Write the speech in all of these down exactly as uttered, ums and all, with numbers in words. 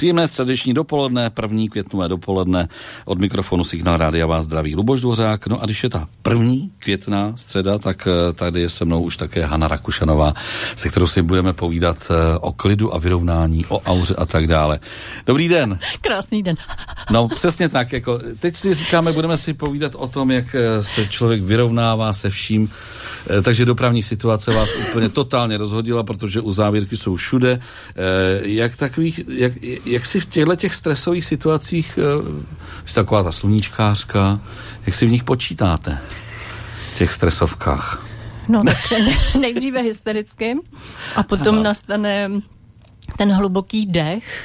Příjemné středeční dopoledne, první květnové dopoledne, od mikrofonu Signál Rádia vás zdraví Luboš Dvořák. No a když je ta první květná středa, tak tady je se mnou už také Hana Rakušanová, se kterou si budeme povídat o klidu a vyrovnání, o auře a tak dále. Dobrý den. Krásný den. No přesně tak, jako teď si říkáme, budeme si povídat o tom, jak se člověk vyrovnává se vším, takže dopravní situace vás úplně totálně rozhodila, protože uzávěrky jsou všude. Jak takových, jak, jak si v těchto těch stresových situacích, jste taková ta sluníčkářka, jak si v nich počítáte? V těch stresovkách. No tak nejdříve hystericky a potom no. nastane ten hluboký dech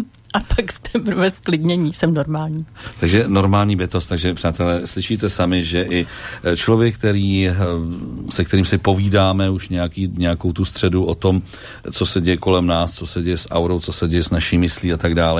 a pak teprve sklidnění, jsem normální. Takže normální bytost, takže přátelé, slyšíte sami, že i člověk, který, se kterým si povídáme už nějaký, nějakou tu středu o tom, co se děje kolem nás, co se děje s aurou, co se děje s naší myslí a tak dále,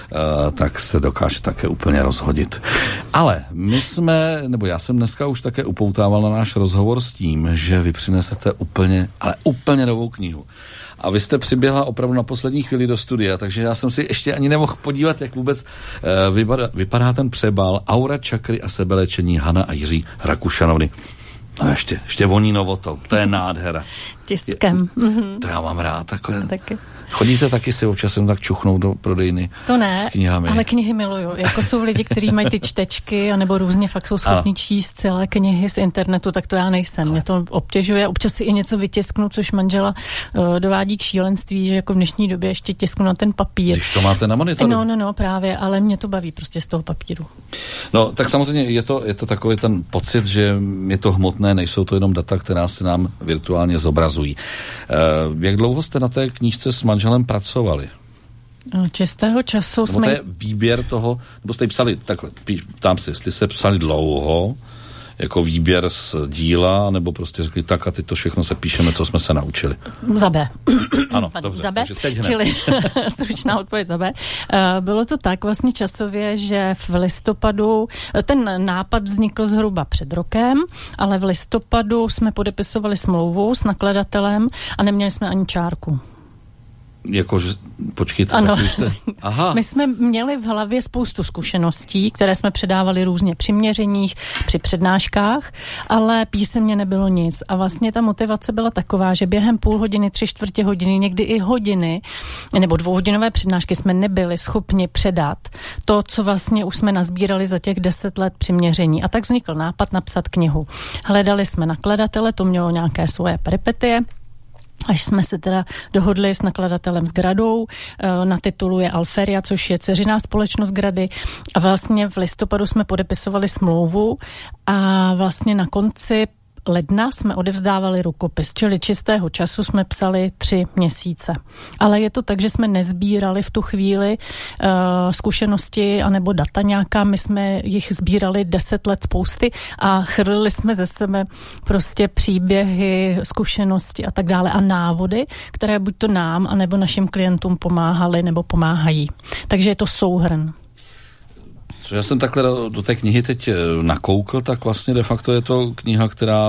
tak se dokáže také úplně rozhodit. Ale my jsme, nebo já jsem dneska už také upoutával na náš rozhovor s tím, že vy přinesete úplně, ale úplně novou knihu. A vy jste přiběhla opravdu na poslední chvíli do studia, takže já jsem si ještě ani nemohl podívat, jak vůbec uh, vypadá, vypadá ten přebal Aura, čakry a sebeléčení Hana a Jiří Rakušanovny. A ještě, ještě voní novotou, to je nádhera. Tiskem. Je, to já mám rád takhle. Taky. Chodíte taky si občas jen tak čuchnout do prodejny to ne, s knihami? Ale knihy miluju. Jako jsou lidi, kteří mají ty čtečky, anebo různě fakt jsou schopní číst celé knihy z internetu, tak to já nejsem. Mě to obtěžuje. Občas si i něco vytisknu, což manžela uh, dovádí k šílenství, že jako v dnešní době ještě tisknu na ten papír. Když to máte na monitoru. No, no, no, právě, ale mě to baví prostě z toho papíru. No, tak samozřejmě je to, je to takový ten pocit, že je to hmotné, nejsou to jenom data, která se nám virtuálně zobrazují. Uh, jak dlouho jste na té knížce s manželem pracovali? Čistého času nebo jsme... to je výběr toho, nebo jste psali, takhle, ptám se, jestli jste psali dlouho, jako výběr z díla, nebo prostě řekli tak a teď to všechno se píšeme, co jsme se naučili. Za B. Ano, dobře, za B, takže teď hned. Čili stručná odpověď za B. Bylo to tak vlastně časově, že v listopadu, ten nápad vznikl zhruba před rokem, ale v listopadu jsme podepisovali smlouvu s nakladatelem a neměli jsme ani čárku. Jakože, počkejte, ano. tak jste... Aha. My jsme měli v hlavě spoustu zkušeností, které jsme předávali různě při měřeních, při přednáškách, ale písemně nebylo nic. A vlastně ta motivace byla taková, že během půl hodiny, tři čtvrtě hodiny, někdy i hodiny, nebo dvouhodinové přednášky jsme nebyli schopni předat to, co vlastně už jsme nazbírali za těch deset let při měření. A tak vznikl nápad napsat knihu. Hledali jsme nakladatele, to mělo nějaké svoje peripetie, až jsme se teda dohodli s nakladatelem s Gradou, na titulu je Alferia, což je dceřiná společnost Grady, a vlastně v listopadu jsme podepisovali smlouvu a vlastně na konci ledna jsme odevzdávali rukopis, čili čistého času jsme psali tři měsíce. Ale je to tak, že jsme nezbírali v tu chvíli uh, zkušenosti anebo data nějaká, my jsme jich sbírali deset let spousty a chrlili jsme ze sebe prostě příběhy, zkušenosti a tak dále a návody, které buď to nám, anebo našim klientům pomáhaly nebo pomáhají. Takže je to souhrn. Co já jsem takhle do, do té knihy teď nakoukl, tak vlastně de facto je to kniha, která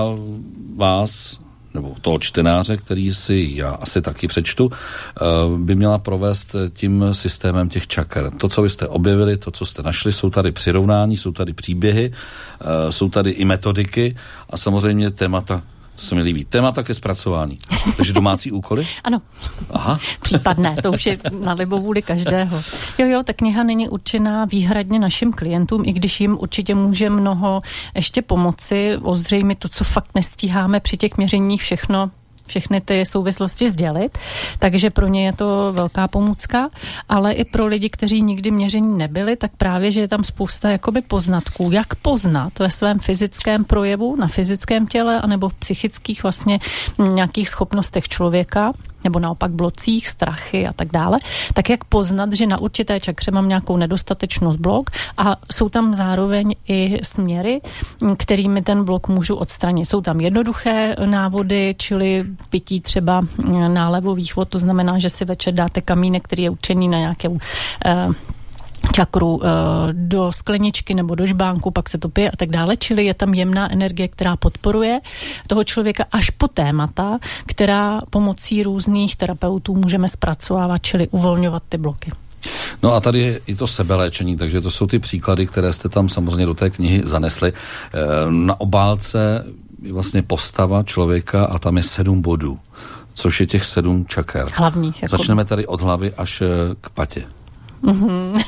vás, nebo toho čtenáře, který si já asi taky přečtu, by měla provést tím systémem těch čaker. To, co vy jste objevili, to, co jste našli, jsou tady přirovnání, jsou tady příběhy, jsou tady i metodiky a samozřejmě témata, to se mi líbí, témata ke zpracování. Takže domácí úkoly? Ano. Aha. Případné, to už je na libovůli každého. Jo, jo, ta kniha není určená výhradně našim klientům, i když jim určitě může mnoho ještě pomoci, ozřejmit to, co fakt nestíháme při těch měřeních všechno, všechny ty souvislosti sdělit, takže pro ně je to velká pomůcka, ale i pro lidi, kteří nikdy měření nebyli, tak právě, že je tam spousta jakoby poznatků, jak poznat ve svém fyzickém projevu, na fyzickém těle, anebo v psychických vlastně nějakých schopnostech člověka, nebo naopak blocích, strachy a tak dále, tak jak poznat, že na určité čakře mám nějakou nedostatečnost blok a jsou tam zároveň i směry, kterými ten blok můžu odstranit. Jsou tam jednoduché návody, čili pití třeba nálevových vod, to znamená, že si večer dáte kamínek, který je určený na nějakou eh, čakru do skleničky nebo do žbánku, pak se to pije a tak dále, čili je tam jemná energie, která podporuje toho člověka až po témata, která pomocí různých terapeutů můžeme zpracovávat, čili uvolňovat ty bloky. No a tady je i to sebeléčení, takže to jsou ty příklady, které jste tam samozřejmě do té knihy zanesli. Na obálce je vlastně postava člověka a tam je sedm bodů, což je těch sedm čaker. Hlavních. Jako... Začneme tady od hlavy až k patě. Mm-hmm.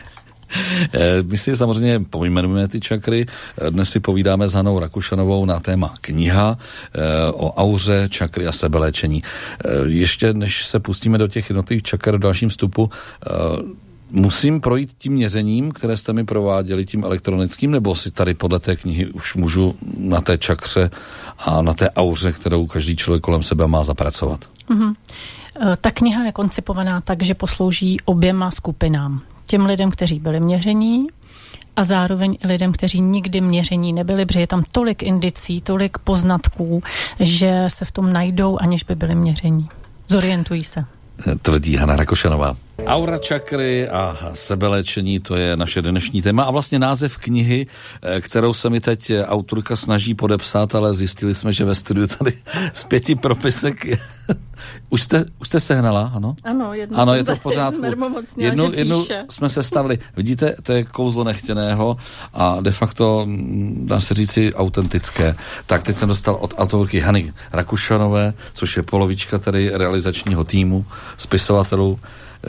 My si samozřejmě pojmenujeme ty čakry. Dnes si povídáme s Hanou Rakušanovou na téma kniha o auře, čakry a sebeléčení. Ještě než se pustíme do těch jednotlivých čaker v dalším vstupu, musím projít tím měřením, které jste mi prováděli, tím elektronickým, nebo si tady podle té knihy už můžu na té čakře a na té auře, kterou každý člověk kolem sebe má zapracovat? Mm-hmm. Ta kniha je koncipovaná tak, že poslouží oběma skupinám. Těm lidem, kteří byli měření a zároveň i lidem, kteří nikdy měření nebyli, protože je tam tolik indicí, tolik poznatků, že se v tom najdou, aniž by byli měření. Zorientují se. Tvrdí Hana Rakušanová. Aura čakry a sebeléčení, to je naše dnešní téma a vlastně název knihy, kterou se mi teď autorka snaží podepsat, ale zjistili jsme, že ve studiu tady z pěti propisek už jste, už jste sehnala, ano? Ano, jednu ano, je to v pořádku. Jednu, jednu jsme se stavili. Vidíte, to je kouzlo nechtěného a de facto, dá se říci, autentické. Tak teď jsem dostal od autorky Hany Rakušanové, což je polovička tady realizačního týmu, spisovatelů.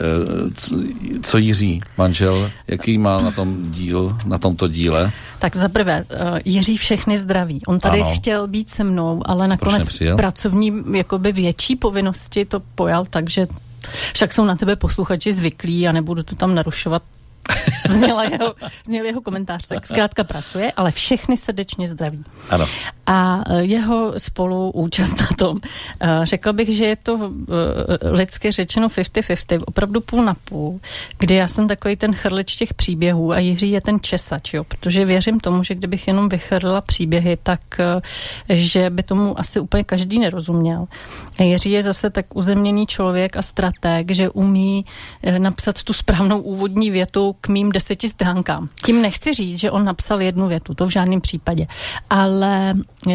Co Jiří, manžel, jaký má na tom díl, na tomto díle? Tak zaprvé, Jiří všechny zdraví. On tady ano. chtěl být se mnou, ale nakonec pracovní jakoby větší povinnosti to pojal, takže však jsou na tebe posluchači zvyklí a nebudu to tam narušovat. Zněl jeho, zněl jeho komentář, tak zkrátka pracuje, ale všechny srdečně zdraví. Ano. A jeho spoluúčast na tom, řekla bych, že je to lidsky řečeno padesát padesát, opravdu půl na půl, kdy já jsem takový ten chrlič těch příběhů a Jiří je ten česač, jo, protože věřím tomu, že kdybych jenom vychrlila příběhy, tak že by tomu asi úplně každý nerozuměl. Jiří je zase tak uzemněný člověk a stratég, že umí napsat tu správnou úvodní větu k mým deseti stránkám. Tím nechci říct, že on napsal jednu větu, to v žádném případě. Ale uh,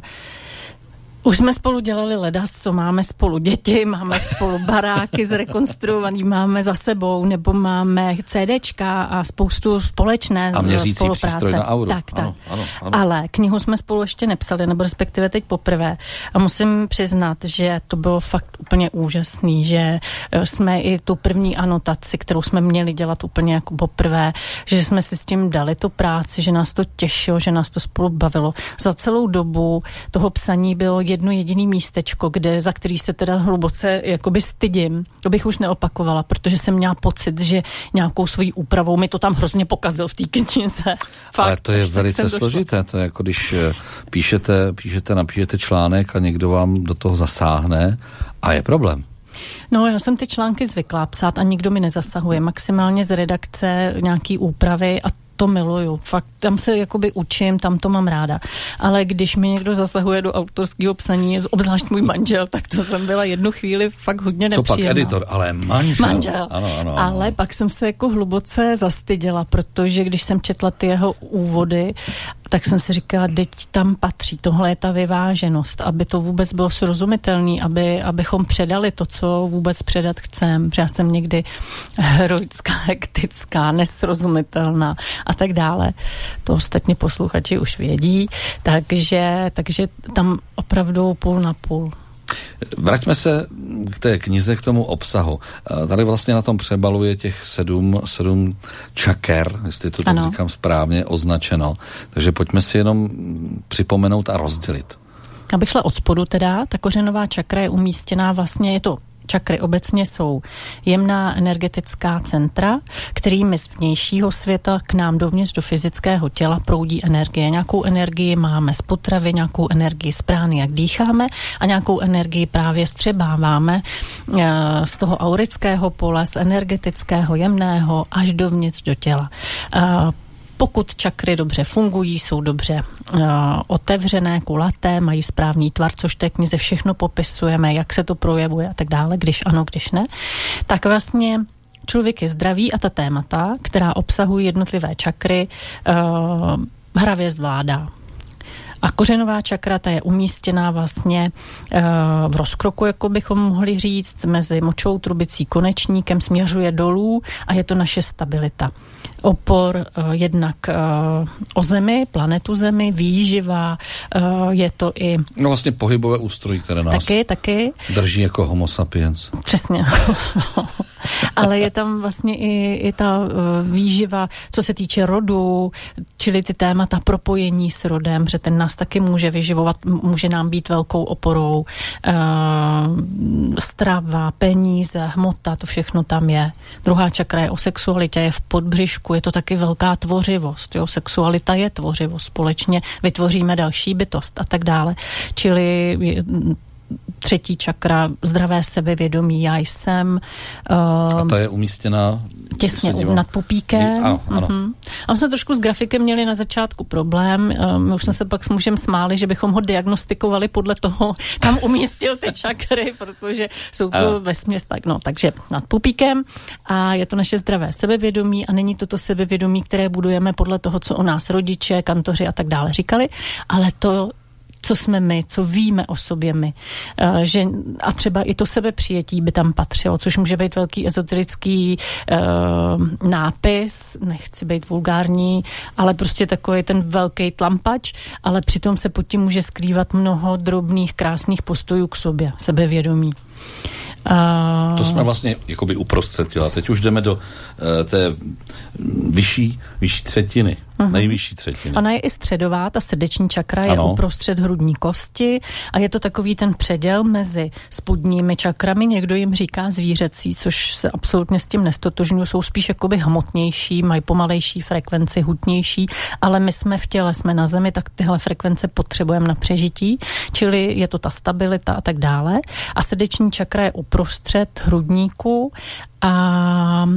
už jsme spolu dělali ledas, co máme spolu děti, máme spolu baráky zrekonstruovaný, máme za sebou, nebo máme CDčka a spoustu společné a měřící spolupráce. Přístroj na auru. Tak, tak. Ano, ano, ano. Ale knihu jsme spolu ještě nepsali, nebo respektive teď poprvé. A musím přiznat, že to bylo fakt úplně úžasný, že jsme i tu první anotaci, kterou jsme měli dělat úplně jako poprvé, že jsme si s tím dali tu práci, že nás to těšilo, že nás to spolu bavilo. Za celou dobu toho psaní bylo jedno jediný místečko, kde, za který se teda hluboce jakoby stydím. To bych už neopakovala, protože jsem měla pocit, že nějakou svojí úpravou mi to tam hrozně pokazil v té knize. Fakt, ale to je velice složité. To je jako když píšete, píšete, napíšete článek a někdo vám do toho zasáhne a je problém. No, já jsem ty články zvyklá psát a nikdo mi nezasahuje. Maximálně z redakce nějaký úpravy a to miluju. Fakt, tam se jakoby učím, tam to mám ráda. Ale když mi někdo zasahuje do autorského psaní, obzvlášť můj manžel, tak to jsem byla jednu chvíli fakt hodně nepříjemná. Co pak editor, ale manžel. Manžel. Ano, ano, ano. Ale pak jsem se jako hluboce zastyděla, protože když jsem četla ty jeho úvody, tak jsem si říkala, teď tam patří, tohle je ta vyváženost, aby to vůbec bylo srozumitelné, aby, abychom předali to, co vůbec předat chcem. Já jsem někdy heroická, hektická, nesrozumitelná a tak dále. To ostatně posluchači už vědí, takže, takže tam opravdu půl na půl. Vraťme se k té knize, k tomu obsahu. Tady vlastně na tom přebalu je těch sedm, sedm čaker, jestli to tak říkám správně, označeno. Takže pojďme si jenom připomenout a rozdělit. Abych šla od spodu teda, ta kořenová čakra je umístěná vlastně, je to čakry obecně jsou jemná energetická centra, kterými z vnějšího světa k nám dovnitř do fyzického těla proudí energie. Nějakou energii máme z potravy, nějakou energii z prány, jak dýcháme, a nějakou energii právě střebáváme z toho aurického pole, z energetického jemného až dovnitř do těla. Pokud čakry dobře fungují, jsou dobře uh, otevřené, kulaté, mají správný tvar, což té knize všechno popisujeme, jak se to projevuje a tak dále, když ano, když ne, tak vlastně člověk je zdravý a ta témata, která obsahují jednotlivé čakry, uh, hravě zvládá. A kořenová čakra, ta je umístěná vlastně uh, v rozkroku, jako bychom mohli říct, mezi močovou trubicí konečníkem, směřuje dolů a je to naše stabilita. Opor uh, jednak uh, o Zemi, planetu Zemi, výživa, uh, je to i... No vlastně pohybové ústrojí, které nás taky, taky. drží jako homo sapiens. Přesně. Ale je tam vlastně i, i ta uh, výživa, co se týče rodu, čili ty témata propojení s rodem, že ten nás taky může vyživovat, může nám být velkou oporou. Uh, strava, peníze, hmota, to všechno tam je. Druhá čakra je o sexualitě, je v podbřišku, je to taky velká tvořivost. Jo? Sexualita je tvořivost, společně vytvoříme další bytost a tak dále. Čili třetí čakra, zdravé sebevědomí, já jsem. Uh, a ta je umístěna těsně nad pupíkem. Ano, ano. Uh-huh. A my jsme trošku s grafikem měli na začátku problém. Uh, my už jsme se pak s mužem smáli, že bychom ho diagnostikovali podle toho, kam umístil ty čakry, protože jsou to vesměs tak. No, takže nad pupíkem a je to naše zdravé sebevědomí a není to to sebevědomí, které budujeme podle toho, co o nás rodiče, kantoři a tak dále říkali, ale to co jsme my, co víme o sobě my. Uh, že, a třeba i to sebepřijetí by tam patřilo, což může být velký ezoterický uh, nápis, nechci být vulgární, ale prostě takový ten velký tlampač, ale přitom se pod tím může skrývat mnoho drobných, krásných postojů k sobě, sebevědomí. Uh, to jsme vlastně jakoby uprostřed těla. Teď už jdeme do uh, té vyšší, vyšší třetiny, uh-huh. nejvyšší třetiny. Ona je i středová, ta srdeční čakra je ano. uprostřed hrudní kosti a je to takový ten předěl mezi spodními čakrami, někdo jim říká zvířecí, což se absolutně s tím nestotožňují, jsou spíš jakoby hmotnější, mají pomalejší frekvenci, hutnější, ale my jsme v těle, jsme na Zemi, tak tyhle frekvence potřebujeme na přežití, čili je to ta stabilita a tak dále. A srdeční čakra je uprostřed hrudníku a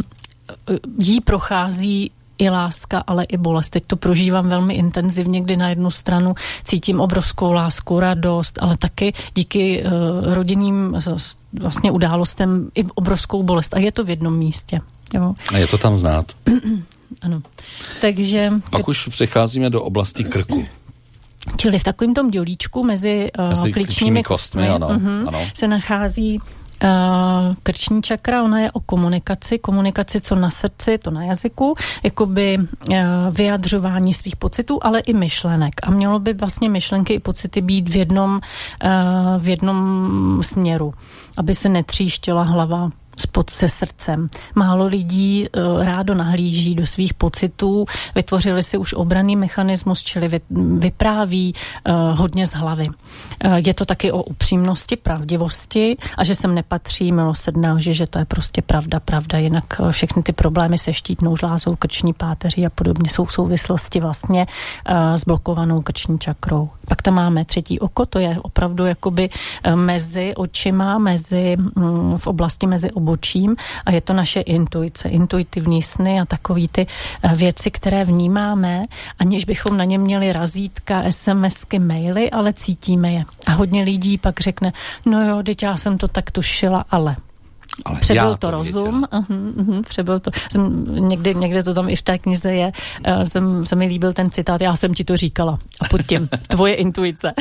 jí prochází i láska, ale i bolest. Teď to prožívám velmi intenzivně, kdy na jednu stranu cítím obrovskou lásku, radost, ale taky díky uh, rodinným vlastně událostem i obrovskou bolest. A je to v jednom místě. Jo. A je to tam znát. Ano. Takže... Pak už přecházíme do oblasti krku. Čili v takovém tom dělíčku mezi uh, klíčními kostmi, kostmi ano, uh-huh, ano. se nachází Uh, krční čakra, ona je o komunikaci, komunikaci co na srdci, to na jazyku, jakoby uh, vyjadřování svých pocitů, ale i myšlenek. A mělo by vlastně myšlenky i pocity být v jednom, uh, v jednom směru, aby se netříštila hlava spod se srdcem. Málo lidí uh, rádo nahlíží do svých pocitů, vytvořili si už obranný mechanismus, čili vy, vypráví uh, hodně z hlavy. Uh, je to taky o upřímnosti, pravdivosti a že sem nepatří milosrdné lži, že to je prostě pravda, pravda, jinak uh, všechny ty problémy se štítnou žlázou, krční páteří a podobně jsou v souvislosti vlastně uh, s blokovanou krční čakrou. Pak tam máme třetí oko, to je opravdu jakoby uh, mezi očima, mezi um, v oblasti mezi obočím a je to naše intuice, intuitivní sny a takový ty věci, které vnímáme, aniž bychom na ně měli razítka, SMSky, maily, ale cítíme je. A hodně lidí pak řekne, no jo, teď já jsem to tak tušila, ale... Ale přebyl to, to rozum, uh-huh, uh-huh, přebyl to, jsem, někdy, někde to tam i v té knize je, uh, jsem, se mi líbil ten citát, já jsem ti to říkala a pod tím tvoje intuice.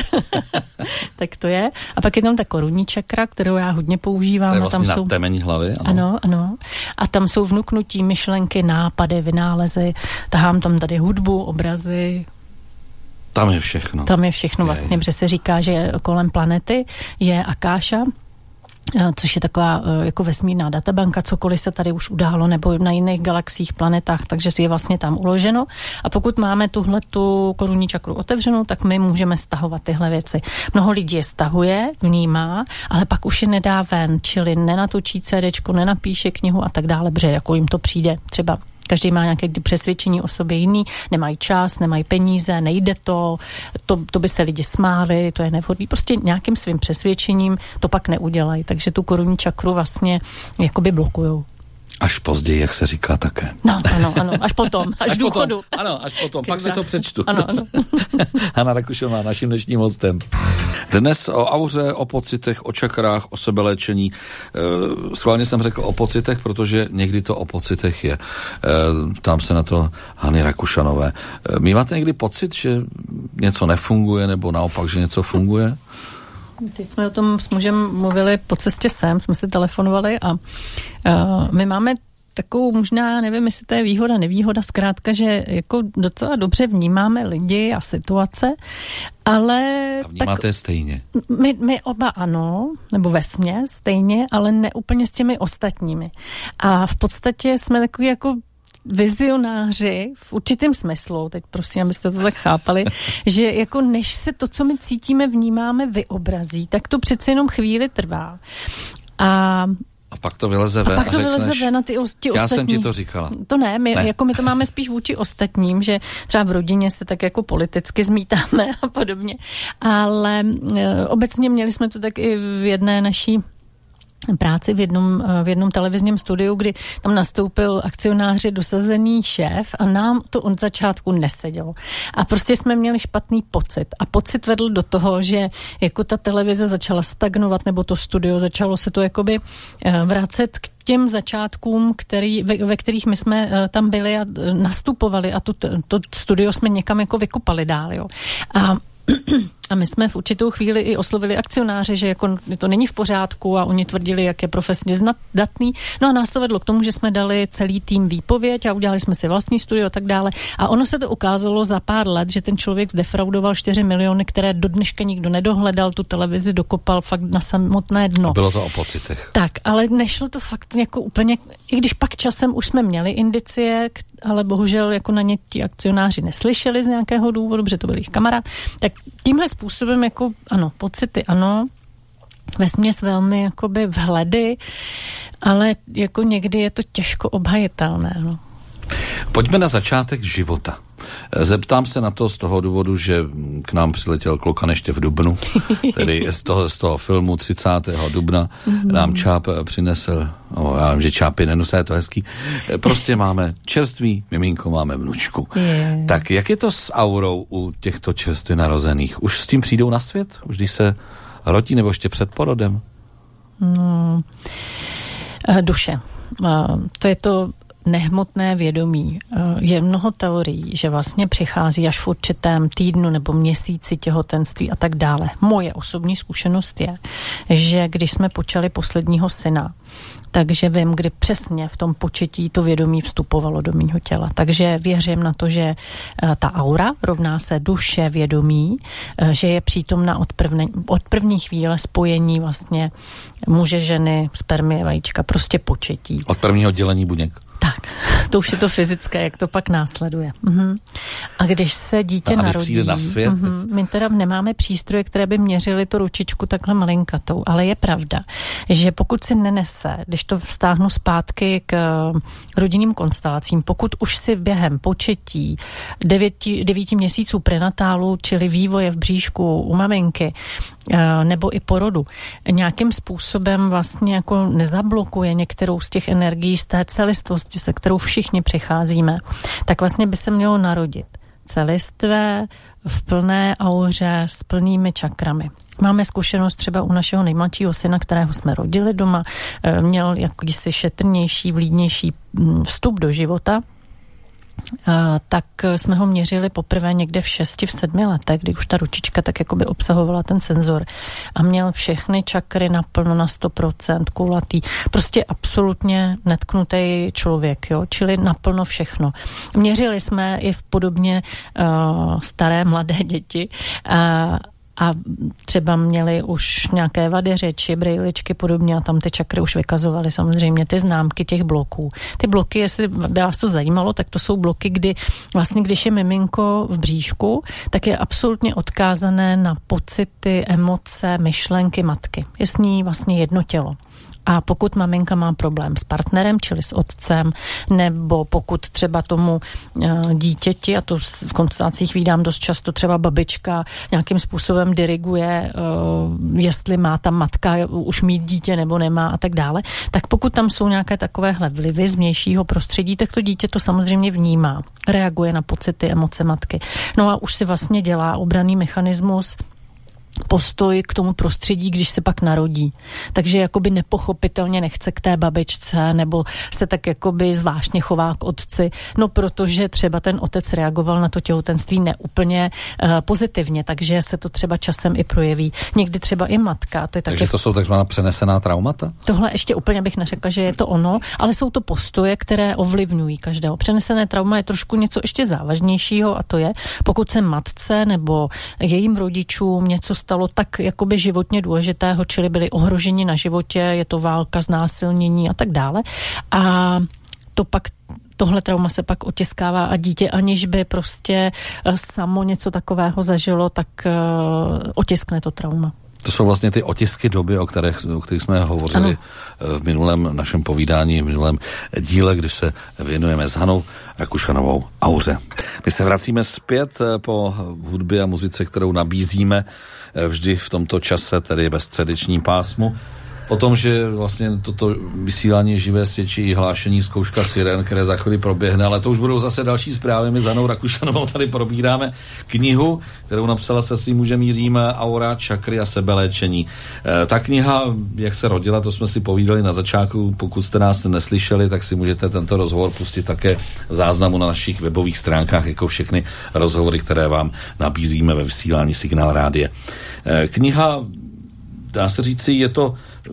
Tak to je. A pak je tam ta korunní čakra, kterou já hodně používám. To je vlastně tam jsou, na temení hlavy. Ano. ano, ano. A tam jsou vnuknutí, myšlenky, nápady, vynálezy, tahám tam tady hudbu, obrazy. Tam je všechno. Tam je všechno vlastně, protože se říká, že kolem planety je Akáša, což je taková jako vesmírná databanka, cokoliv se tady už událo, nebo na jiných galaxiích, planetách, takže je vlastně tam uloženo. A pokud máme tuhle tu korunní čakru otevřenou, tak my můžeme stahovat tyhle věci. Mnoho lidí je stahuje, vnímá, ale pak už je nedá ven, čili nenatočí CDčko, nenapíše knihu a tak dále, protože jako jim to přijde třeba. Každý má nějaké přesvědčení o sobě jiný, nemají čas, nemají peníze, nejde to, to, to by se lidi smáli, to je nevhodný. Prostě nějakým svým přesvědčením to pak neudělají, takže tu korunní čakru vlastně jakoby blokujou. Až později, jak se říká také. No, ano, ano, až potom, až, až důchodu. Potom, ano, až potom, pak si to přečtu. Ano, ano. Hana Rakušanová, naším dnešním hostem. Dnes o auře, o pocitech, o čakrách, o sebeléčení. E, schválně jsem řekl o pocitech, protože někdy to o pocitech je. E, tam se na to Hany Rakušanové. E, míváte někdy pocit, že něco nefunguje, nebo naopak, že něco funguje? Teď jsme o tom s mužem mluvili po cestě sem, jsme si telefonovali a uh, my máme takovou možná, nevím, jestli to je výhoda, nevýhoda, zkrátka, že jako docela dobře vnímáme lidi a situace, ale... A vnímáte tak, stejně? My, my oba ano, nebo vesměs stejně, ale ne úplně s těmi ostatními. A v podstatě jsme takový jako vizionáři v určitém smyslu, teď prosím, abyste to tak chápali, že jako než se to, co my cítíme, vnímáme, vyobrazí, tak to přece jenom chvíli trvá. A A pak to vyleze ven a, a pak to řekneš, vyleze ven a ty, ti já ostatní. jsem ti to říkala. To ne, my, ne. Jako my to máme spíš vůči ostatním, že třeba v rodině se tak jako politicky zmítáme a podobně. Ale e, obecně měli jsme to tak i v jedné naší práci v jednom, v jednom televizním studiu, kdy tam nastoupil akcionáři dosazený šéf a nám to od začátku nesedělo. A prostě jsme měli špatný pocit. A pocit vedl do toho, že jako ta televize začala stagnovat, nebo to studio začalo se to jakoby vracet k těm začátkům, který, ve, ve kterých my jsme tam byli a nastupovali a to, to studio jsme někam jako vykopali dál. Jo. A A my jsme v určitou chvíli i oslovili akcionáře, že jako to není v pořádku a oni tvrdili, jak je profesně zdatný. No a nás to vedlo k tomu, že jsme dali celý tým výpověď a udělali jsme si vlastní studio a tak dále. A ono se to ukázalo za pár let, že ten člověk zdefraudoval čtyři miliony, které do dneška nikdo nedohledal, tu televizi dokopal fakt na samotné dno. A bylo to o pocitech. Tak, ale nešlo to fakt jako úplně, i když pak časem už jsme měli indicie, ale bohužel jako na ně ti akcionáři neslyšeli z nějakého důvodu, protože to byl jejich kamarád, tak tímhle způsobem jako, ano, pocity, ano, vesměs velmi jakoby vhledy, ale jako někdy je to těžko obhajitelné, no. Pojďme na začátek života. Zeptám se na to z toho důvodu, že k nám přiletěl Klokan ještě v dubnu, tedy z toho, z toho filmu třicátého dubna nám Čáp přinesl, oh, já vím, že Čápy nenosí, je to hezký, prostě máme čerstvý miminko, máme vnučku. Yeah. Tak jak je to s aurou u těchto čerstvě narozených? Už s tím přijdou na svět? Už když se rodí, nebo ještě před porodem? Hmm. Duše. To je to nehmotné vědomí. Je mnoho teorií, že vlastně přichází až v určitém týdnu nebo měsíci těhotenství a tak dále. Moje osobní zkušenost je, že když jsme počali posledního syna, takže vím, kdy přesně v tom početí to vědomí vstupovalo do mýho těla. Takže věřím na to, že ta aura rovná se duše, vědomí, že je přítomna od, prvne, od první chvíle spojení vlastně muže, ženy, spermie, vajíčka, prostě početí. Od prvního dělení buněk. Tak, to už je to fyzické, jak to pak následuje. Mhm. A když se dítě a narodí... přijde na svět? Mhm, my teda nemáme přístroje, které by měřily tu ručičku takhle malinkatou, ale je pravda, že pokud si nenese, když to vztáhnu zpátky k rodinným konstelacím, pokud už si během početí devěti, devíti měsíců prenatálu, čili vývoje v bříšku u maminky, nebo i porodu, nějakým způsobem vlastně jako nezablokuje některou z těch energií z té celistvosti, se kterou všichni přicházíme, tak vlastně by se mělo narodit celistvé, v plné auře, s plnými čakrami. Máme zkušenost třeba u našeho nejmladšího syna, kterého jsme rodili doma, měl jakýsi šetrnější, vlídnější vstup do života, tak jsme ho měřili poprvé někde v šesti, v sedmi letech, kdy už ta ručička tak jakoby obsahovala ten senzor a měl všechny čakry naplno na sto procent, kulatý, prostě absolutně netknutý člověk, jo, čili naplno všechno. Měřili jsme i v podobně uh, staré, mladé děti uh, a třeba měli už nějaké vady řeči, brejličky podobně a tam ty čakry už vykazovaly samozřejmě ty známky těch bloků. Ty bloky, jestli by vás to zajímalo, tak to jsou bloky, kdy vlastně, když je miminko v bříšku, tak je absolutně odkázané na pocity, emoce, myšlenky matky. Je s ní vlastně jedno tělo. A pokud maminka má problém s partnerem, čili s otcem, nebo pokud třeba tomu dítěti, a to v konzultacích vídám dost často, třeba babička nějakým způsobem diriguje, jestli má ta matka už mít dítě nebo nemá a tak dále, tak pokud tam jsou nějaké takovéhle vlivy z vnějšího prostředí, tak to dítě to samozřejmě vnímá, reaguje na pocity, emoce matky. No a už si vlastně dělá obranný mechanismus, postoj k tomu prostředí, když se pak narodí. Takže jakoby nepochopitelně nechce k té babičce, nebo se tak jakoby zvláštně chová k otci, no protože třeba ten otec reagoval na to těhotenství neúplně uh, pozitivně, takže se to třeba časem i projeví. Někdy třeba i matka. To je takže to jsou takzvaná přenesená traumata? Tohle ještě úplně bych neřekla, že je to ono, ale jsou to postoje, které ovlivňují každého. Přenesené trauma je trošku něco ještě závažnějšího a to je, pokud se matce nebo jejím rodičům něco stalo tak jakoby životně důležitého, čili byli ohroženi na životě, je to válka, znásilnění a tak dále. A to pak tohle trauma se pak otiskává a dítě, aniž by prostě samo něco takového zažilo, tak otiskne to trauma. To jsou vlastně ty otisky doby, o kterých, o kterých jsme hovořili ano. v minulém našem povídání, v minulém díle, kdy se věnujeme s Hanou Rakušanovou auře. My se vracíme zpět po hudbě a muzice, kterou nabízíme vždy v tomto čase, tedy ve středečním pásmu. O tom, že vlastně toto vysílání je živé, svědčí i hlášení zkouška Siren, které za chvíli proběhne, ale to už budou zase další zprávy. My s Hanou Rakušanovou tady probíráme knihu, kterou napsala se svým mužem Jiřím, Aura, čakry a sebeléčení. E, ta kniha, jak se rodila, to jsme si povídali na začátku. Pokud jste nás neslyšeli, tak si můžete tento rozhovor pustit také v záznamu na našich webových stránkách, jako všechny rozhovory, které vám nabízíme ve vysílání Signál Rádia. E, kniha, dá se říci, je to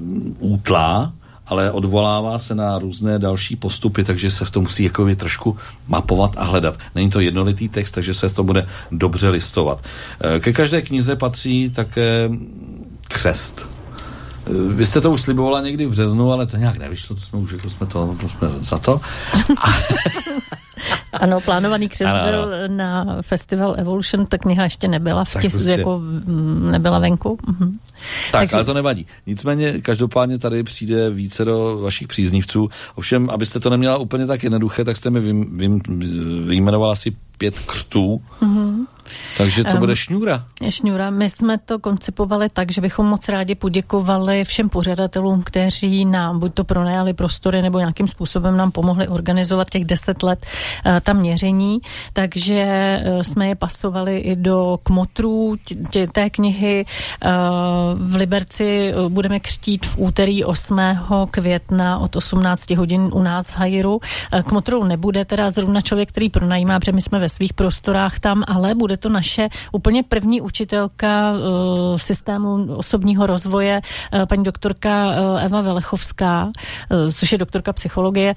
útlá, ale odvolává se na různé další postupy, takže se v tom musí jako trošku mapovat a hledat. Není to jednolitý text, takže se to bude dobře listovat. Ke každé knize patří také křest. Vy jste to už slibovala někdy v březnu, ale to nějak nevyšlo, to jsme už jako jsme to, to jsme za to. A... Ano, plánovaný křest byl na festival Evolution, ta kniha ještě nebyla v tis, prostě... jako nebyla venku. Mhm. Tak, Takže... ale to nevadí. Nicméně každopádně tady přijde více do vašich příznivců. Ovšem, abyste to neměla úplně tak jednoduché, tak jste mi vym, vym, vyjmenovala asi pět křtů. Mhm. Takže to um, bude šňůra. Šňůra. My jsme to koncipovali tak, že bychom moc rádi poděkovali všem pořadatelům, kteří nám buď to pronajali prostory, nebo nějakým způsobem nám pomohli organizovat těch deset let uh, tam měření. Takže uh, jsme je pasovali i do kmotrů tě, té knihy. Uh, v Liberci uh, budeme křtít v úterý osmého května od osmnácti hodin u nás v Hajiru. Uh, kmotrou nebude teda zrovna člověk, který pronajímá, protože my jsme ve svých prostorách tam, ale bude to naše úplně první učitelka uh, systému osobního rozvoje, uh, paní doktorka uh, Eva Velechovská, uh, což je doktorka psychologie.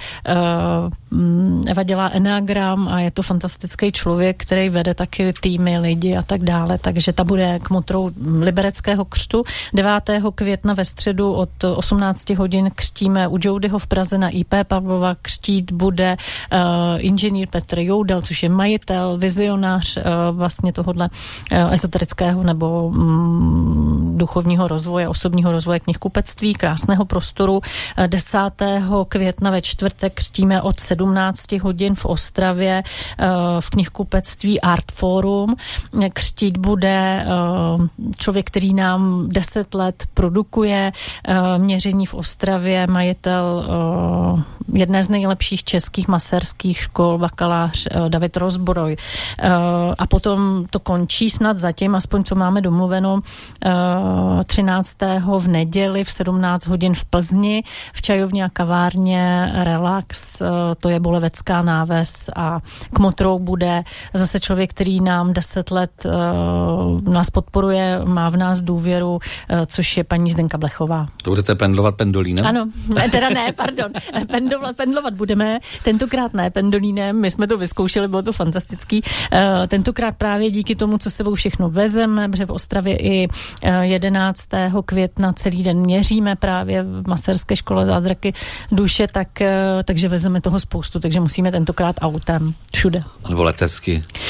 Uh, Eva dělá eneagram a je to fantastický člověk, který vede taky týmy, lidi a tak dále, takže ta bude kmotrou libereckého křtu. devátého května ve středu od osmnácti hodin křtíme u Jodyho v Praze na I P Pavlova. Křtít bude uh, inženýr Petr Joudal, což je majitel, vizionář uh, vlastně tohodle uh, ezoterického nebo um, duchovního rozvoje, osobního rozvoje knihkupectví, krásného prostoru. Uh, desátého května ve čtvrtek křtíme od sedmnácti hodin v Ostravě uh, v knihkupectví Art Forum. Křtít bude uh, člověk, který nám deset let produkuje uh, měření v Ostravě, majitel uh, jedné z nejlepších českých masérských škol, bakalář uh, David Rozboroj. Uh, a potom to končí snad zatím, aspoň co máme domluveno, uh, třináctého v neděli v sedmnáct hodin v Plzni v čajovně a kavárně Relax, uh, to je Bolevecká náves a kmotrou bude zase člověk, který nám deset let uh, nás podporuje, má v nás důvěru, uh, což je paní Zdenka Blechová. To budete pendlovat pendolínem? Ano, ne, teda ne, pardon. Pendlovat, pendlovat budeme, tentokrát ne pendolínem, my jsme to vyzkoušeli, bylo to fantastický. Uh, tentokrát právě díky tomu, co sebou všechno vezeme, protože v Ostravě i uh, jedenáctého května celý den měříme právě v masérské škole Zázraky duše, tak, uh, takže vezeme toho spoustu, takže musíme tentokrát autem všude. Nebo letecky.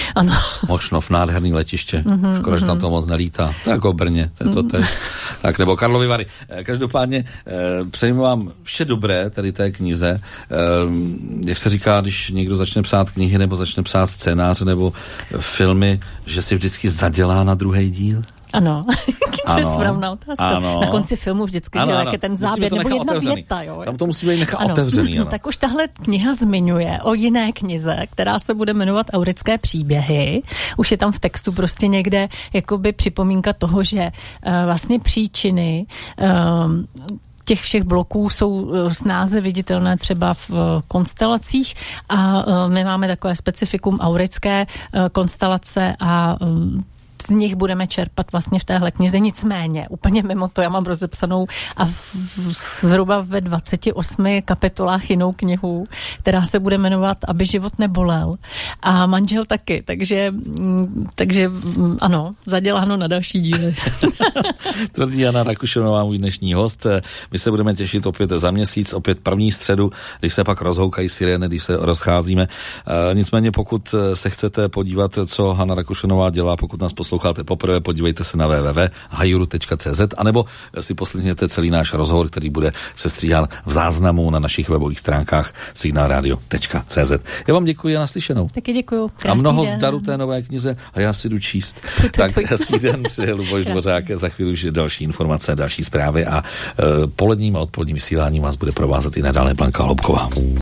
Ano. Močnov, nádherný letiště. Mm-hmm, Škoda, mm-hmm. že tam to moc nelítá. To jako Brně, to je to teď. Tak nebo Karlovy Vary. Každopádně přeji vám vše dobré tady té knize. Jak se říká, když někdo začne psát knihy nebo začne psát scénáře nebo filmy, že si vždycky zadělá na druhý díl? Ano, to je správná otázka. Ano. Na konci filmu vždycky, ano, že jak je ten záběr, nebo jedna otevřený. věta. Jo. Tam to musí být nechat ano. otevřený. Ano. Tak už tahle kniha zmiňuje o jiné knize, která se bude jmenovat Aurické příběhy. Už je tam v textu prostě někde jakoby připomínka toho, že uh, vlastně příčiny um, těch všech bloků jsou snáze viditelné třeba v konstelacích a my máme takové specifikum aurické konstelace a z nich budeme čerpat vlastně v téhle knize. Nicméně, úplně mimo to, já mám rozepsanou a v, v, zhruba ve dvaceti osmi kapitolách jinou knihu, která se bude jmenovat Aby život nebolel. A manžel taky, takže, takže ano, zaděláno na další díly. Tvrdí Jana Rakušanová, můj dnešní host. My se budeme těšit opět za měsíc, opět první středu, když se pak rozhoukají sirény, když se rozcházíme. E, nicméně, pokud se chcete podívat, co Hana Rakušanová dělá, pokud nás posloucháte poprvé, podívejte se na w w w tečka hajuru tečka c z anebo si poslechněte celý náš rozhovor, který bude sestříhán v záznamu na našich webových stránkách signál radio tečka c z. Já vám děkuji a naslyšenou. Taky děkuju. Krásný a mnoho den. Zdaru té nové knize a já si jdu číst. Pojď, tak pojď. Hezký den, přeje Luboš Dvořák. Za chvíli už další informace, další zprávy a uh, poledním a odpoledním vysíláním vás bude provázet i nadále Blanka Hloubková.